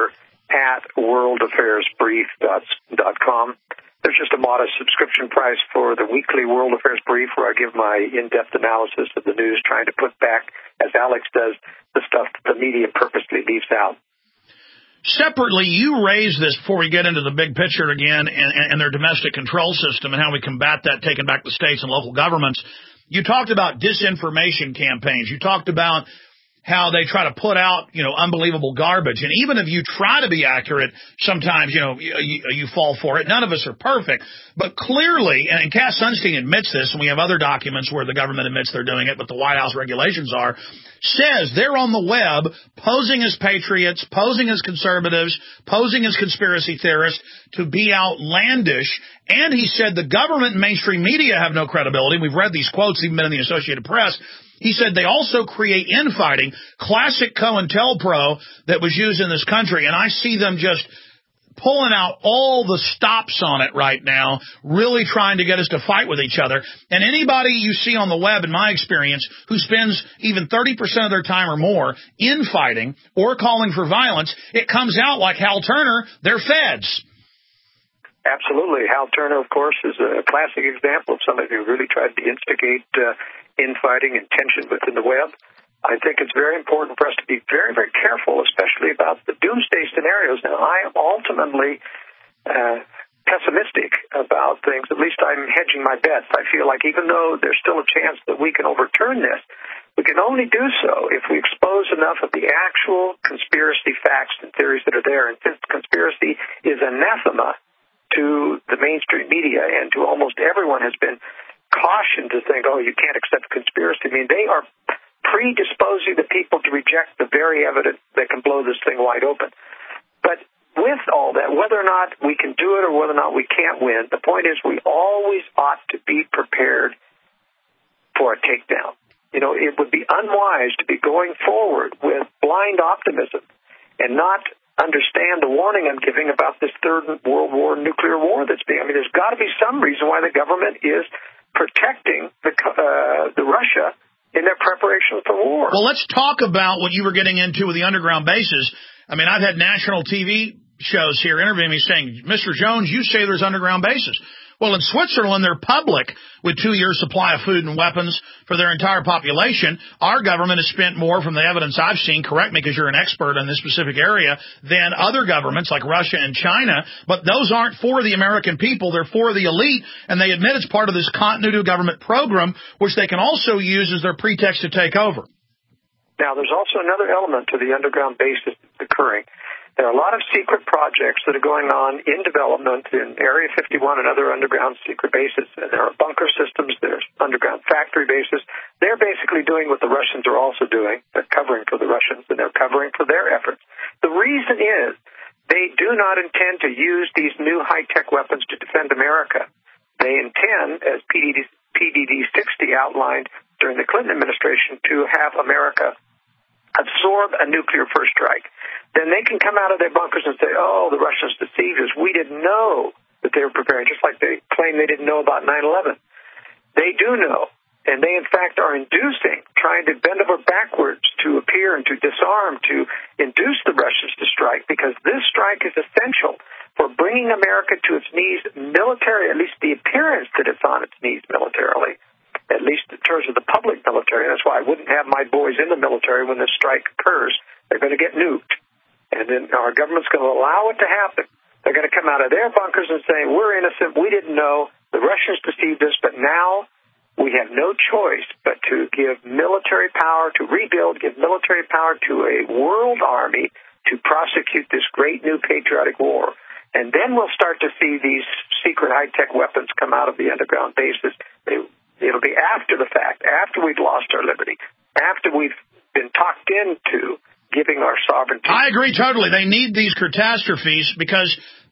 editor@worldaffairsbrief.com. There's just a modest subscription price for the weekly World Affairs Brief, where I give my in-depth analysis of the news, trying to put back, as Alex does, the stuff that the media purposely leaves out. Separately, you raised this before we get into the big picture again and their domestic control system and how we combat that, taking back the states and local governments. You talked about disinformation campaigns. You talked about how they try to put out, unbelievable garbage. And even if you try to be accurate, sometimes, you fall for it. None of us are perfect. But clearly, and Cass Sunstein admits this, and we have other documents where the government admits they're doing it, but the White House regulations are, says they're on the web posing as patriots, posing as conservatives, posing as conspiracy theorists to be outlandish. And he said the government and mainstream media have no credibility. We've read these quotes, even been in the Associated Press. He said they also create infighting, classic COINTELPRO that was used in this country, and I see them just pulling out all the stops on it right now, really trying to get us to fight with each other. And anybody you see on the web, in my experience, who spends even 30% of their time or more infighting or calling for violence, it comes out like Hal Turner, they're feds. Absolutely. Hal Turner, of course, is a classic example of somebody who really tried to instigate infighting and tension within the web. I think it's very important for us to be very, very careful, especially about the doomsday scenarios. Now, I am ultimately pessimistic about things. At least I'm hedging my bets. I feel like even though there's still a chance that we can overturn this, we can only do so if we expose enough of the actual conspiracy facts and theories that are there. And since conspiracy is anathema to the mainstream media and to almost everyone has been cautioned to think, oh, you can't accept conspiracy. I mean, they are predisposing the people to reject the very evidence that can blow this thing wide open. But with all that, whether or not we can do it or whether or not we can't win, the point is we always ought to be prepared for a takedown. You know, it would be unwise to be going forward with blind optimism and not understand the warning I'm giving about this Third World War nuclear war that's being. I mean, there's got to be some reason why the government is protecting the Russia in their preparation for war. Well, let's talk about what you were getting into with the underground bases. I mean, I've had national TV shows here interviewing me saying, Mr. Jones, you say there's underground bases. Well, in Switzerland, they're public with 2 years' supply of food and weapons for their entire population. Our government has spent more, from the evidence I've seen, correct me because you're an expert in this specific area, than other governments like Russia and China. But those aren't for the American people. They're for the elite, and they admit it's part of this continuity of government program, which they can also use as their pretext to take over. Now, there's also another element to the underground bases that's occurring. There are a lot of secret projects that are going on in development in Area 51 and other underground secret bases. And there are bunker systems, there's underground factory bases. They're basically doing what the Russians are also doing. They're covering for the Russians, and they're covering for their efforts. The reason is they do not intend to use these new high-tech weapons to defend America. They intend, as PDD-60 outlined during the Clinton administration, to have America absorb a nuclear first strike. Then they can come out of their bunkers and say, oh, the Russians deceived us. We didn't know that they were preparing, just like they claim they didn't know about 9/11. They do know, and they, in fact, are inducing, trying to bend over backwards to appear and to disarm, to induce the Russians to strike, because this strike is essential for bringing America to its knees militarily, at least the appearance that it's on its knees militarily, at least in terms of the public military. That's why I wouldn't have my boys in the military when this strike occurs. They're going to get nuked. And then our government's going to allow it to happen. They're going to come out of their bunkers and say, we're innocent, we didn't know, the Russians deceived us, but now we have no choice but to give military power, to rebuild, give military power to a world army to prosecute this great new patriotic war. And then we'll start to see these secret high-tech weapons come out of the underground bases. It'll be after the fact, after we've lost our liberty, after we've been talked into giving our sovereignty. I agree totally. They need these catastrophes because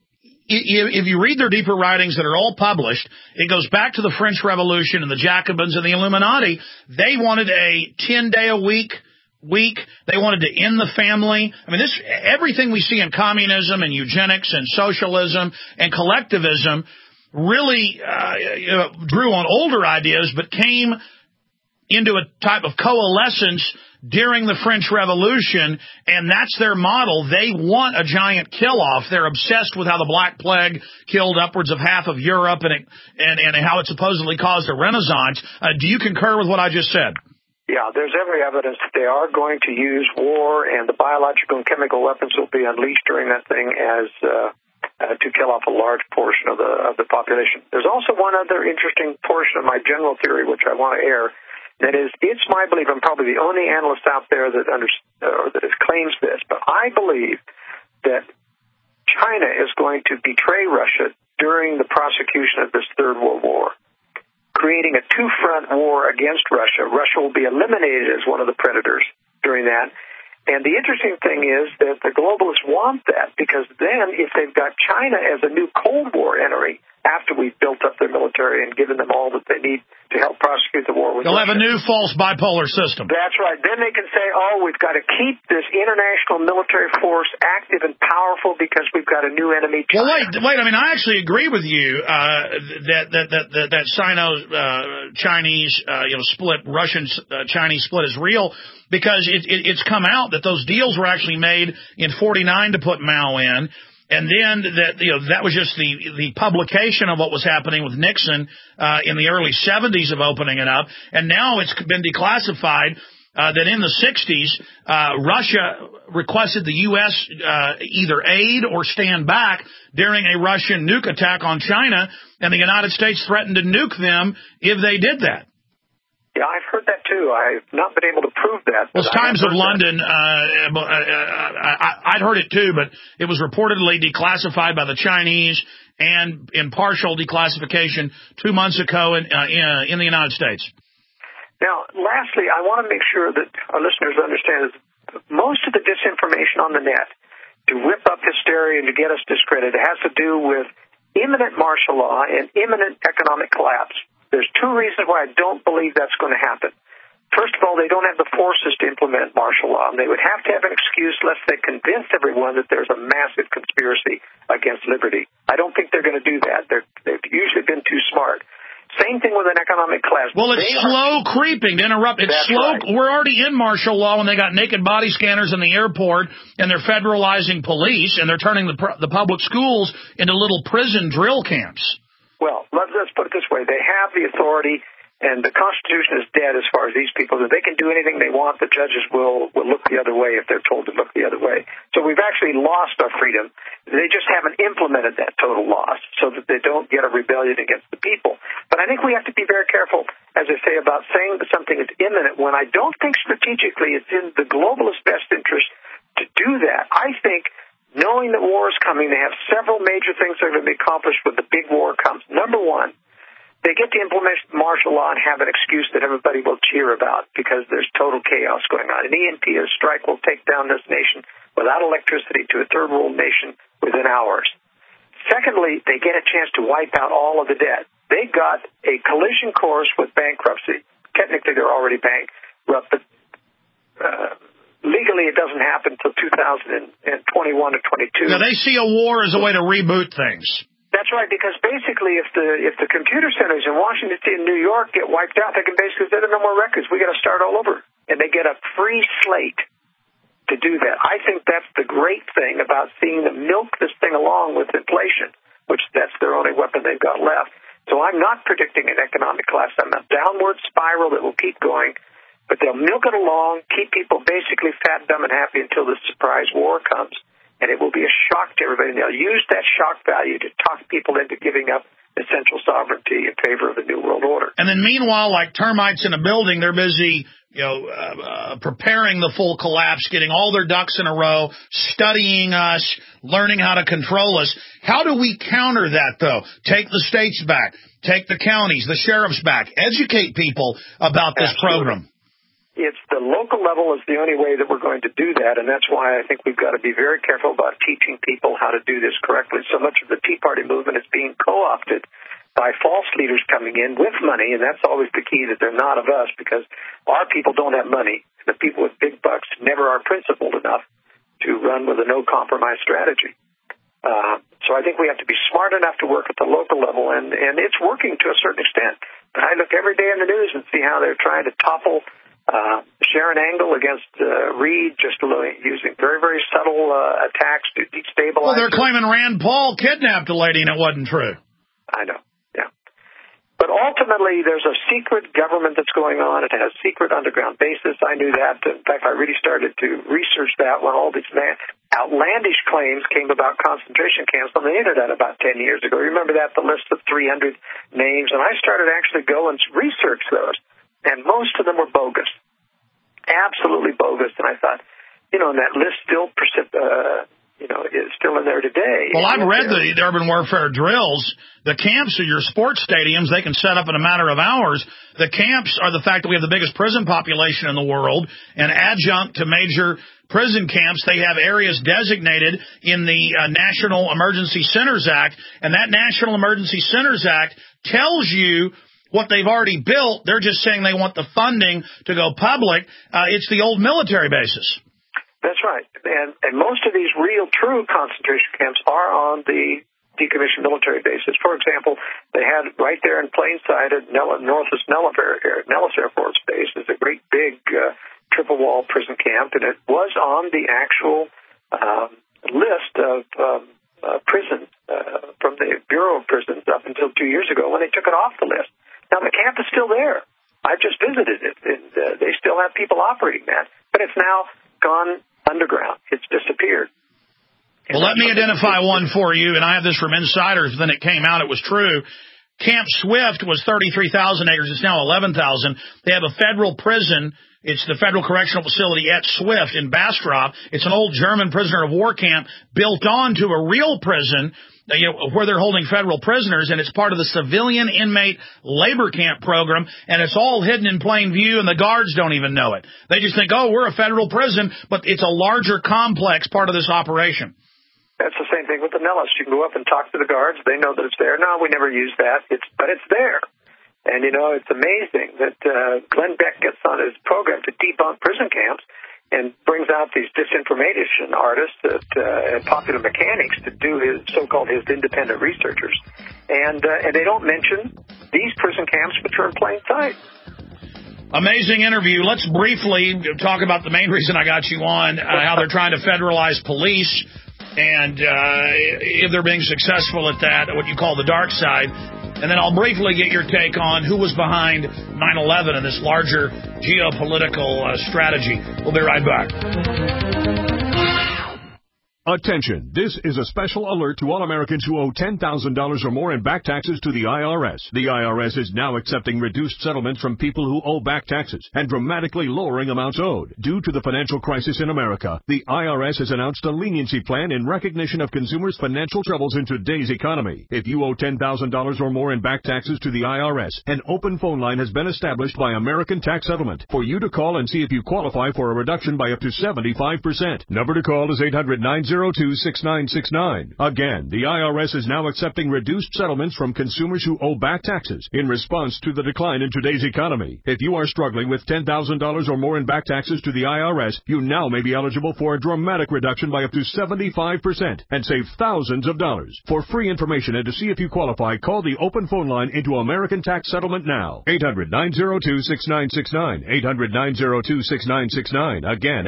if you read their deeper writings that are all published, it goes back to the French Revolution and the Jacobins and the Illuminati. They wanted a 10-day-a-week week. They wanted to end the family. I mean, everything we see in communism and eugenics and socialism and collectivism really drew on older ideas but came into a type of coalescence during the French Revolution, and that's their model. They want a giant kill-off. They're obsessed with how the Black Plague killed upwards of half of Europe and how it supposedly caused a renaissance. Do you concur with what I just said? Yeah, there's every evidence that they are going to use war, and the biological and chemical weapons will be unleashed during that thing as to kill off a large portion of the population. There's also one other interesting portion of my general theory which I want to air. That is, it's my belief, I'm probably the only analyst out there that claims this, but I believe that China is going to betray Russia during the prosecution of this Third World War, creating a two-front war against Russia. Russia will be eliminated as one of the predators during that. And the interesting thing is that the globalists want that, because then if they've got China as a new Cold War enemy, after we've built up their military and given them all that they need to help prosecute the war with They'll Russia. have a new false bipolar system. That's right. Then they can say, oh, we've got to keep this international military force active and powerful because we've got a new enemy, China. Well, wait. I mean, I actually agree with you that Sino-Chinese split, Russian-Chinese split is real, because it's come out that those deals were actually made in 49 to put Mao in. And then that was just the publication of what was happening with Nixon in the early 70s of opening it up. And now it's been declassified that in the 60s, Russia requested the U.S. Either aid or stand back during a Russian nuke attack on China, and the United States threatened to nuke them if they did that. Yeah, I've heard that too. I've not been able to prove that. Well, it's Times of London. I'd heard it too, but it was reportedly declassified by the Chinese and in partial declassification 2 months ago in the United States. Now, lastly, I want to make sure that our listeners understand that most of the disinformation on the net to whip up hysteria and to get us discredited has to do with imminent martial law and imminent economic collapse. There's 2 reasons why I don't believe that's going to happen. First of all, they don't have the forces to implement martial law, and they would have to have an excuse lest they convince everyone that there's a massive conspiracy against liberty. I don't think they're going to do that. They've usually been too smart. Same thing with an economic collapse. Well, it's slow creeping, to interrupt. It's slow. Right. We're already in martial law when they got naked body scanners in the airport, and they're federalizing police, and they're turning the public schools into little prison drill camps. Well, let's put it this way. They have the authority, and the Constitution is dead as far as these people. They can do anything they want. The judges will look the other way if they're told to look the other way. So we've actually lost our freedom. They just haven't implemented that total loss so that they don't get a rebellion against the people. But I think we have to be very careful, as I say, about saying that something is imminent when I don't think strategically it's in the globalist best interest to do that. I think knowing that war is coming, they have several major things that are going to be accomplished when the big war comes. Number one, they get to implement martial law and have an excuse that everybody will cheer about because there's total chaos going on. An EMP strike will take down this nation without electricity to a third world nation within hours. Secondly, they get a chance to wipe out all of the debt. They got a collision course with bankruptcy. Technically, they're already bankrupt, but legally, it doesn't happen until 2021 or 22. Now, they see a war as a way to reboot things. That's right, because basically, if the computer centers in Washington, D.C. and New York get wiped out, they can basically say there are no more records. We got to start all over. And they get a free slate to do that. I think that's the great thing about seeing them milk this thing along with inflation, which that's their only weapon they've got left. So I'm not predicting an economic collapse. I'm a downward spiral that will keep going. But they'll milk it along, keep people basically fat, dumb, and happy until the surprise war comes. And it will be a shock to everybody. And they'll use that shock value to talk people into giving up essential sovereignty in favor of the New World Order. And then meanwhile, like termites in a building, they're busy preparing the full collapse, getting all their ducks in a row, studying us, learning how to control us. How do we counter that, though? Take the states back. Take the counties, the sheriffs back. Educate people about this program. It's the local level is the only way that we're going to do that, and that's why I think we've got to be very careful about teaching people how to do this correctly. So much of the Tea Party movement is being co-opted by false leaders coming in with money, and that's always the key, that they're not of us, because our people don't have money. The people with big bucks never are principled enough to run with a no-compromise strategy. So I think we have to be smart enough to work at the local level, and it's working to a certain extent. I look every day in the news and see how they're trying to topple Sharon Angle against Reed, just using very, very subtle attacks to destabilize. Well, they're claiming Rand Paul kidnapped a lady, and it wasn't true. I know, yeah. But ultimately, there's a secret government that's going on. It has secret underground bases. I knew that. In fact, I really started to research that when all these outlandish claims came about concentration camps on the Internet about 10 years ago. Remember that, the list of 300 names? And I started actually go and research those. And most of them were bogus, absolutely bogus. And I thought, and that list still, is still in there today. Well, I've read the urban warfare drills. The camps are your sports stadiums. They can set up in a matter of hours. The camps are the fact that we have the biggest prison population in the world, and adjunct to major prison camps, they have areas designated in the National Emergency Centers Act, and that National Emergency Centers Act tells you what they've already built. They're just saying they want the funding to go public. It's the old military bases. That's right. And most of these real, true concentration camps are on the decommissioned military bases. For example, they had right there in plain sight at Northwest Nellis Air Force Base is a great big triple wall prison camp, and it was on the actual list of prison from the Bureau of Prisons up until 2 years ago when they took it off the list. Now, the camp is still there. I've just visited it, and they still have people operating that. But it's now gone underground. It's disappeared. Well, let me identify one for you, and I have this from insiders. Then it came out it was true. Camp Swift was 33,000 acres. It's now 11,000. They have a federal prison. It's the Federal Correctional Facility at Swift in Bastrop. It's an old German prisoner of war camp built onto a real prison, where they're holding federal prisoners, and it's part of the civilian inmate labor camp program, and it's all hidden in plain view, and the guards don't even know it. They just think, oh, we're a federal prison, but it's a larger complex part of this operation. That's the same thing with the Nellis. You can go up and talk to the guards. They know that it's there. No, we never use that. But it's there. And, it's amazing that Glenn Beck gets on his program to debunk prison camps and brings out these disinformation artists and popular mechanics to do his so-called independent researchers. And they don't mention these prison camps, which are in plain sight. Amazing interview. Let's briefly talk about the main reason I got you on, how they're trying to federalize police. And if they're being successful at that, what you call the dark side. And then I'll briefly get your take on who was behind 9/11 and this larger geopolitical strategy. We'll be right back. Attention, this is a special alert to all Americans who owe $10,000 or more in back taxes to the IRS. The IRS is now accepting reduced settlements from people who owe back taxes and dramatically lowering amounts owed. Due to the financial crisis in America, the IRS has announced a leniency plan in recognition of consumers' financial troubles in today's economy. If you owe $10,000 or more in back taxes to the IRS, an open phone line has been established by American Tax Settlement for you to call and see if you qualify for a reduction by up to 75%. Number to call is 800-902-6969. Again, the IRS is now accepting reduced settlements from consumers who owe back taxes in response to the decline in today's economy. If you are struggling with $10,000 or more in back taxes to the IRS, you now may be eligible for a dramatic reduction by up to 75% and save thousands of dollars. For free information and to see if you qualify, call the open phone line into American Tax Settlement now. 800-902-6969. 800-902-6969. Again,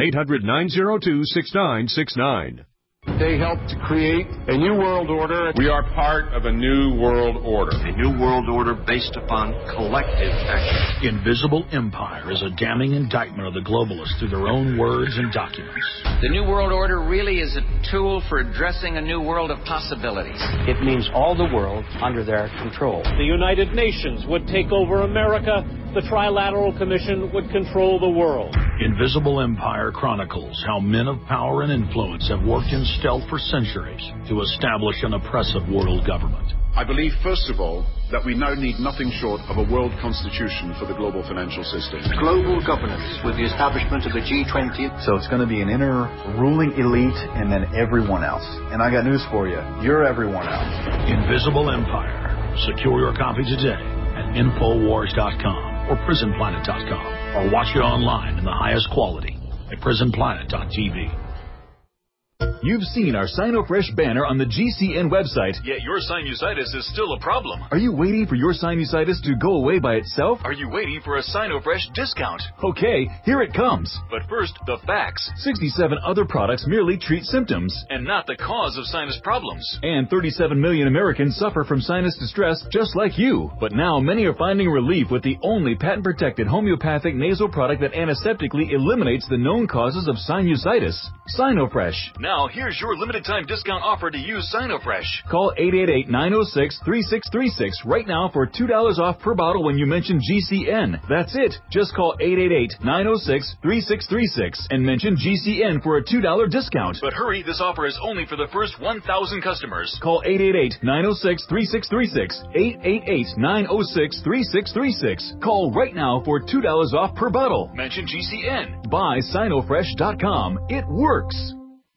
800-902-6969. They helped to create a new world order. We are part of a new world order. A new world order based upon collective action. Invisible Empire is a damning indictment of the globalists through their own words and documents. The new world order really is a tool for addressing a new world of possibilities. It means all the world under their control. The United Nations would take over America. The Trilateral Commission would control the world. Invisible Empire chronicles how men of power and influence have worked in stealth for centuries to establish an oppressive world government. I believe, first of all, that we now need nothing short of a world constitution for the global financial system. Global governance with the establishment of the G20. So it's going to be an inner ruling elite and then everyone else. And I got news for you. You're everyone else. Invisible Empire. Secure your copy today at Infowars.com. or PrisonPlanet.com, or watch it online in the highest quality at PrisonPlanet.tv. You've seen our SinoFresh banner on the GCN website. Yet your sinusitis is still a problem. Are you waiting for your sinusitis to go away by itself? Are you waiting for a SinoFresh discount? Okay, here it comes. But first, the facts. 67 other products merely treat symptoms. And not the cause of sinus problems. And 37 million Americans suffer from sinus distress just like you. But now many are finding relief with the only patent-protected homeopathic nasal product that antiseptically eliminates the known causes of sinusitis. SinoFresh. Now, here's your limited-time discount offer to use SinoFresh. Call 888-906-3636 right now for $2 off per bottle when you mention GCN. That's it. Just call 888-906-3636 and mention GCN for a $2 discount. But hurry, this offer is only for the first 1,000 customers. Call 888-906-3636. 888-906-3636. Call right now for $2 off per bottle. Mention GCN. Buy SinoFresh.com. It works.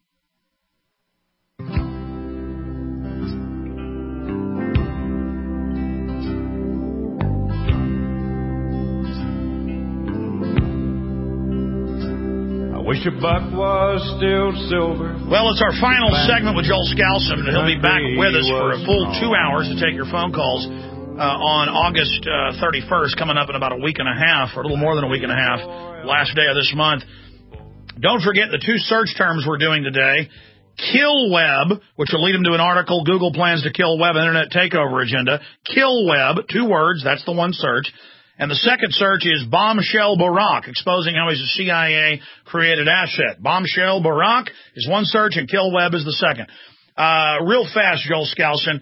Wish a buck was still silver. Well, it's our final segment with Joel Skousen. He'll be back with us for a full 2 hours to take your phone calls on August 31st, coming up in about a week and a half, or a little more than a week and a half, last day of this month. Don't forget the 2 search terms we're doing today. Kill Web, which will lead him to an article, Google plans to kill Web Internet takeover agenda. Kill Web, 2 words, that's the one search. And the second search is Bombshell Barack, exposing how he's a CIA-created asset. Bombshell Barack is one search, and Kill Web is the second. Real fast, Joel Skousen,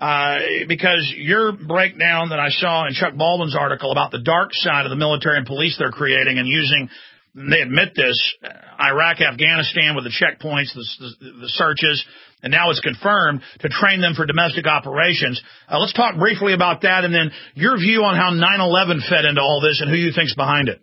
because your breakdown that I saw in Chuck Baldwin's article about the dark side of the military and police they're creating and using, they admit this, Iraq, Afghanistan with the checkpoints, the searches, and now it's confirmed to train them for domestic operations. Let's talk briefly about that, and then your view on how 9/11 fed into all this and who you think's behind it.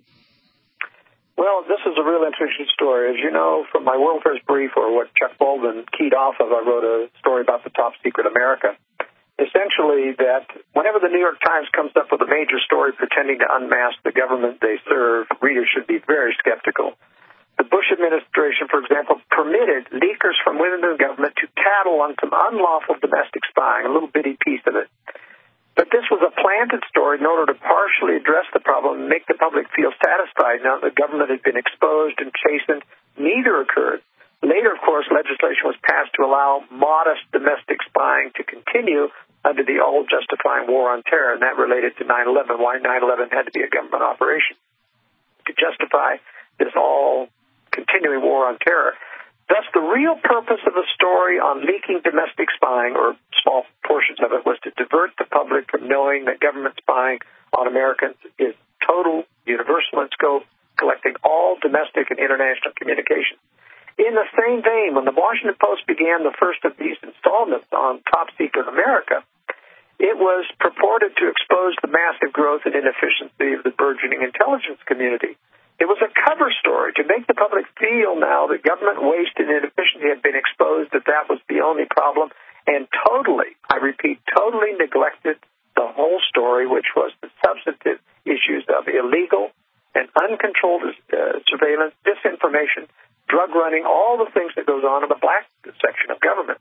Well, this is a real interesting story. As you know, from my World Affairs Brief, or what Chuck Baldwin keyed off of, I wrote a story about the top secret America. Essentially, that whenever the New York Times comes up with a major story pretending to unmask the government they serve, readers should be very skeptical. The Bush administration, for example, permitted leakers from within the government to tattle on some unlawful domestic spying, a little bitty piece of it. But this was a planted story in order to partially address the problem and make the public feel satisfied now that the government had been exposed and chastened. Neither occurred. Later, of course, legislation was passed to allow modest domestic spying to continue under the all-justifying war on terror, and that related to 9/11, why 9/11 had to be a government operation to justify this all-continuing war on terror. Thus, the real purpose of the story on leaking domestic spying, or small portions of it, was to divert the public from knowing that government spying on Americans is total, universal in scope, collecting all domestic and international communications. In the same vein, when the Washington Post began the first of these installments on Top Secret America, it was purported to expose the massive growth and inefficiency of the burgeoning intelligence community. It was a cover story to make the public feel now that government waste and inefficiency had been exposed, that was the only problem, and totally, I repeat, totally neglected the whole story, which was the substantive issues of illegal and uncontrolled surveillance, disinformation, drug running, all the things that goes on in the black section of government.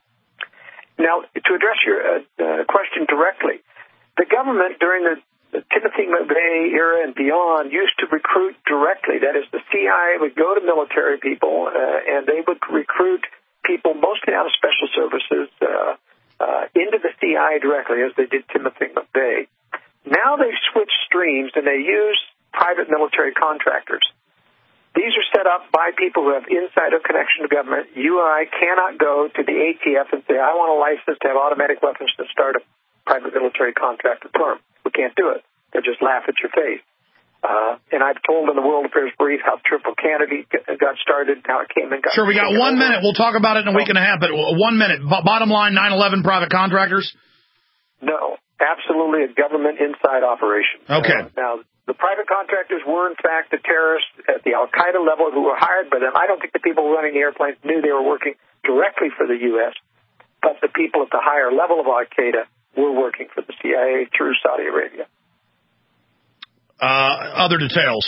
Now, to address your question directly, the government during the Timothy McVeigh era and beyond used to recruit directly. That is, the CIA would go to military people and they would recruit people mostly out of special services into the CIA directly, as they did Timothy McVeigh. Now they've switched streams and they use private military contractors. These are set up by people who have insider connection to government. You and I cannot go to the ATF and say, I want a license to have automatic weapons to start a private military contractor firm. We can't do it. They'll just laugh at your face. And I've told in the World Affairs Brief how Triple Kennedy got started, how it came and got... Sure, we got 1 minute. We'll talk about it in a week and a half, but 1 minute. Bottom line, 9/11 private contractors? No, absolutely a government inside operation. Okay. Now, the private contractors were, in fact, the terrorists at the Al-Qaeda level who were hired by them. I don't think the people running the airplanes knew they were working directly for the U.S., but the people at the higher level of Al-Qaeda were working for the CIA through Saudi Arabia. Other details?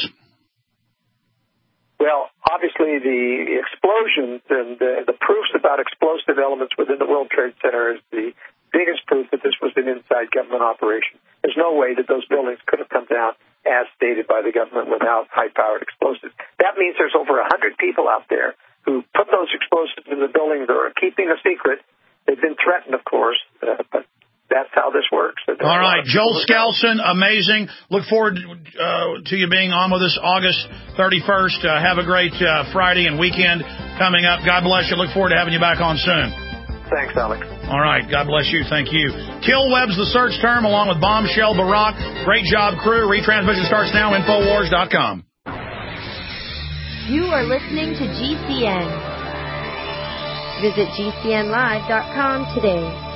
Well, obviously the explosions and the proofs about explosive elements within the World Trade Center is the biggest proof that this was an inside government operation. There's no way that those buildings could have come down as stated by the government without high-powered explosives. That means there's over 100 people out there who put those explosives in the buildings or are keeping a secret. They've been threatened, of course, but that's how this works. All right, Joel Skousen, amazing. Look forward to you being on with us August 31st. Have a great Friday and weekend coming up. God bless you. Look forward to having you back on soon. Thanks, Alex. All right. God bless you. Thank you. Kill Web's the search term, along with Bombshell Barack. Great job, crew. Retransmission starts now. Infowars.com. You are listening to GCN. Visit GCNlive.com today.